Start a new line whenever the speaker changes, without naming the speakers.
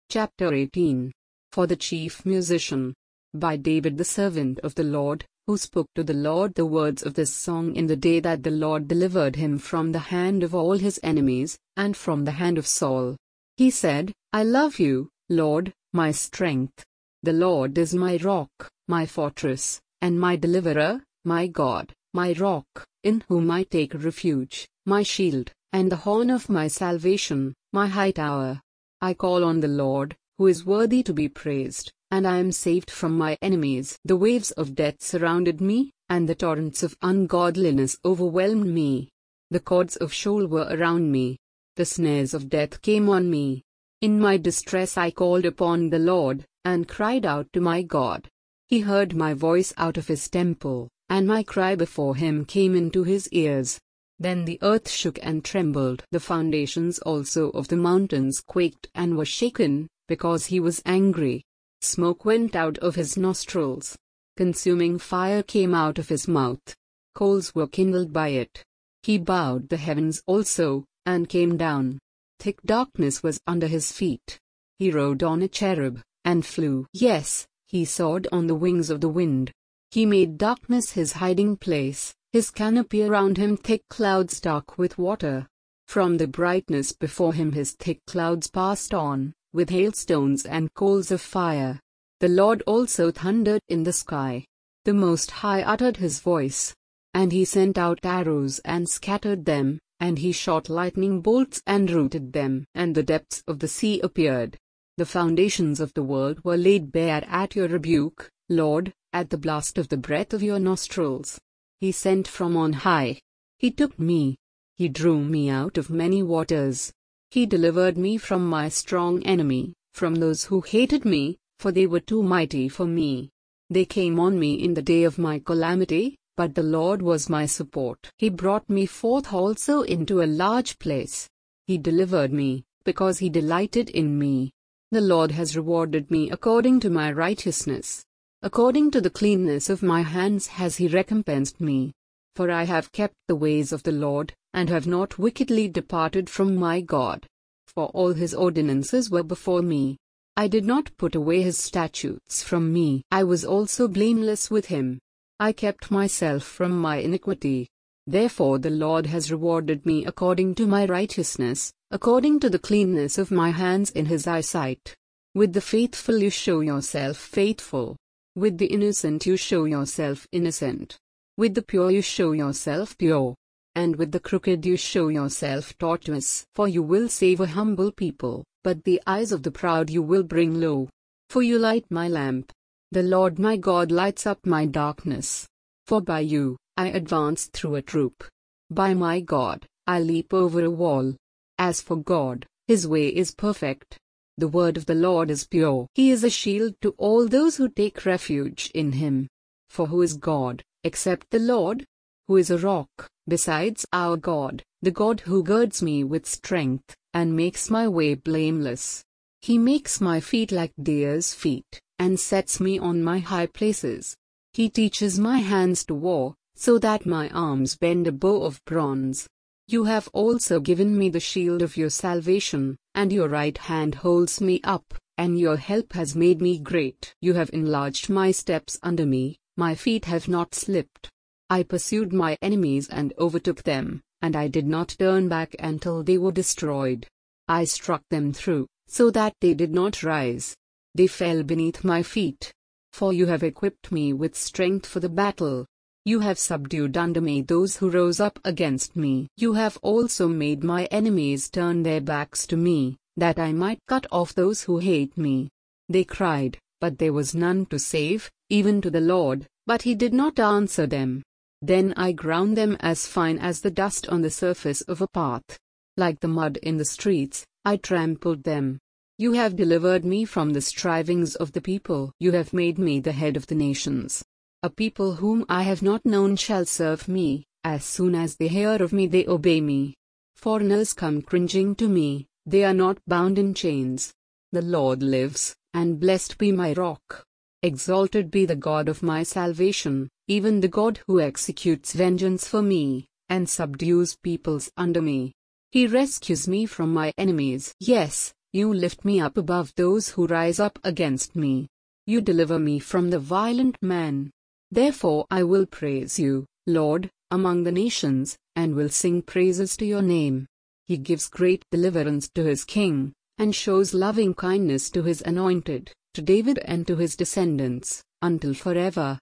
Chapter 18. For the Chief Musician. By David the servant of the Lord, who spoke to the Lord the words of this song in the day that the Lord delivered him from the hand of all his enemies, and from the hand of Saul. He said, I love you, Lord, my strength. The Lord is my rock, my fortress, and my deliverer, my God, my rock, in whom I take refuge, my shield, and the horn of my salvation, my high tower. I call on the Lord, who is worthy to be praised, and I am saved from my enemies. The waves of death surrounded me, and the torrents of ungodliness overwhelmed me. The cords of Sheol were around me. The snares of death came on me. In my distress I called upon the Lord, and cried out to my God. He heard my voice out of his temple, and my cry before him came into his ears. Then the earth shook and trembled. The foundations also of the mountains quaked and were shaken, because he was angry. Smoke went out of his nostrils. Consuming fire came out of his mouth. Coals were kindled by it. He bowed the heavens also, and came down. Thick darkness was under his feet. He rode on a cherub, and flew. Yes, he soared on the wings of the wind. He made darkness his hiding place. His canopy around him thick clouds dark with water. From the brightness before him his thick clouds passed on, with hailstones and coals of fire. The Lord also thundered in the sky. The Most High uttered his voice. And he sent out arrows and scattered them, and he shot lightning bolts and rooted them. And the depths of the sea appeared. The foundations of the world were laid bare at your rebuke, Lord, at the blast of the breath of your nostrils. He sent from on high. He took me. He drew me out of many waters. He delivered me from my strong enemy, from those who hated me, for they were too mighty for me. They came on me in the day of my calamity, but the Lord was my support. He brought me forth also into a large place. He delivered me, because he delighted in me. The Lord has rewarded me according to my righteousness. According to the cleanness of my hands has he recompensed me. For I have kept the ways of the Lord, and have not wickedly departed from my God. For all his ordinances were before me. I did not put away his statutes from me. I was also blameless with him. I kept myself from my iniquity. Therefore the Lord has rewarded me according to my righteousness, according to the cleanness of my hands in his eyesight. With the faithful you show yourself faithful. With the innocent you show yourself innocent. With the pure you show yourself pure. And with the crooked you show yourself tortuous. For you will save a humble people, but the eyes of the proud you will bring low. For you light my lamp. The Lord my God lights up my darkness. For by you, I advance through a troop. By my God, I leap over a wall. As for God, his way is perfect. The word of the Lord is pure. He is a shield to all those who take refuge in him. For who is God, except the Lord? Who is a rock, besides our God, the God who girds me with strength, and makes my way blameless? He makes my feet like deer's feet, and sets me on my high places. He teaches my hands to war, so that my arms bend a bow of bronze. You have also given me the shield of your salvation, and your right hand holds me up, and your help has made me great. You have enlarged my steps under me, my feet have not slipped. I pursued my enemies and overtook them, and I did not turn back until they were destroyed. I struck them through, so that they did not rise. They fell beneath my feet. For you have equipped me with strength for the battle. You have subdued under me those who rose up against me. You have also made my enemies turn their backs to me, that I might cut off those who hate me. They cried, but there was none to save, even to the Lord, but he did not answer them. Then I ground them as fine as the dust on the surface of a path. Like the mud in the streets, I trampled them. You have delivered me from the strivings of the people. You have made me the head of the nations. A people whom I have not known shall serve me. As soon as they hear of me they obey me. Foreigners come cringing to me, they are not bound in chains. The Lord lives, and blessed be my rock. Exalted be the God of my salvation, even the God who executes vengeance for me, and subdues peoples under me. He rescues me from my enemies. Yes, You lift me up above those who rise up against me. You deliver me from the violent man. Therefore I will praise you, Lord, among the nations, and will sing praises to your name. He gives great deliverance to his king, and shows loving kindness to his anointed, to David and to his descendants, until forever.